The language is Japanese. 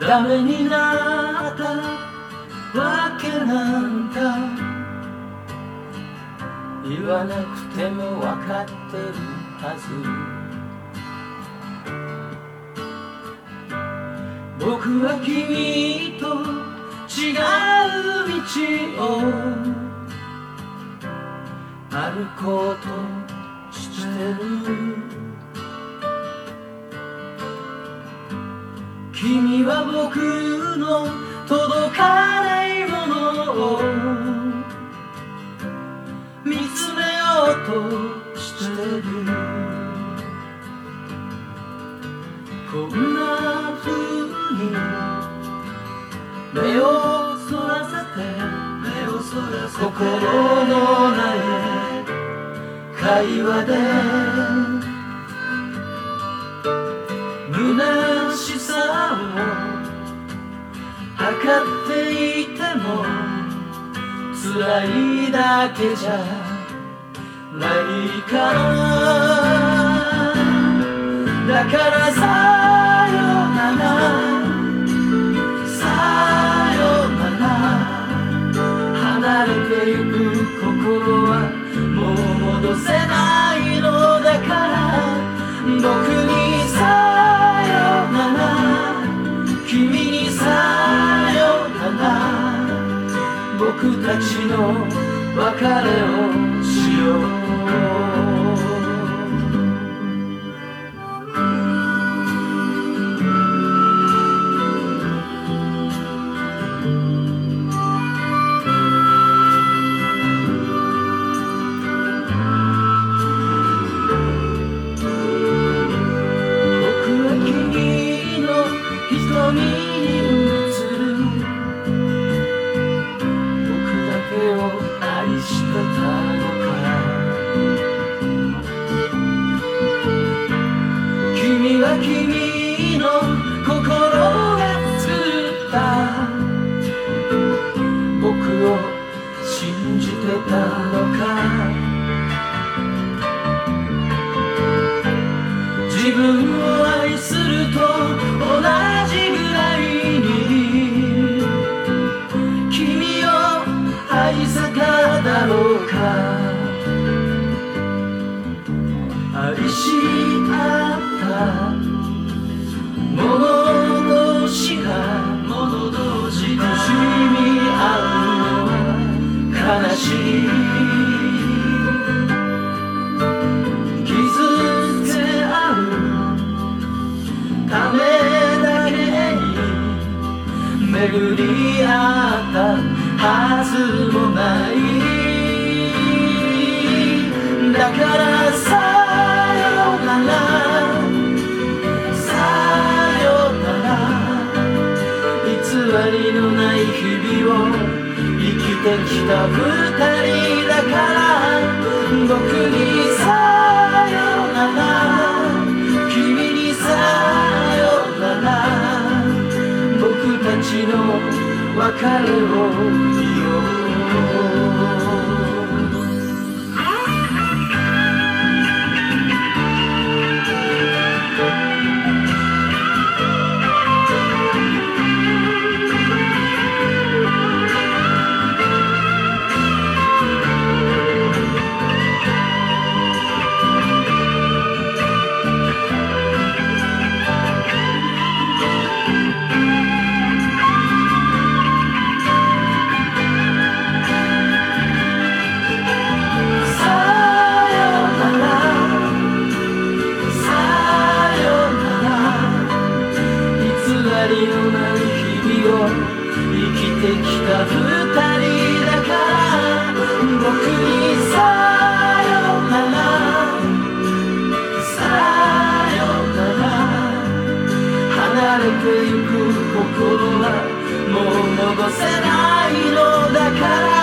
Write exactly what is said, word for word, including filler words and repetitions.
ダメになったわけなんか言わなくてもわかってるはず。僕は君と違う道を歩こうとしてる。君は僕の届かないものを見つめようとしてる。こんな風に目をそらせて心のない会話で虚しさを測っていても辛いだけじゃないから。だからさよならさよなら、離れてゆく心はもう戻せないのだから。僕にさよなら君にさよなら、僕たちの別れをしよう。瞳に映る僕だけを愛してたのか。君は君の心が作った僕を信じてたのか。自分を愛すると同じぐらいに君を愛せただろうか。愛し合った者同士が苦しみ合うのは悲しい。ためだけに巡り合ったはずもない。だからさよならさよなら、偽りのない日々を生きてきた二人だから。僕にさよなら君にさよなら、僕たちの別れを言おう。偽りのない日々を生きてきた二人だから。僕にさよならさよなら、離れてゆく心はもう戻せないのだから。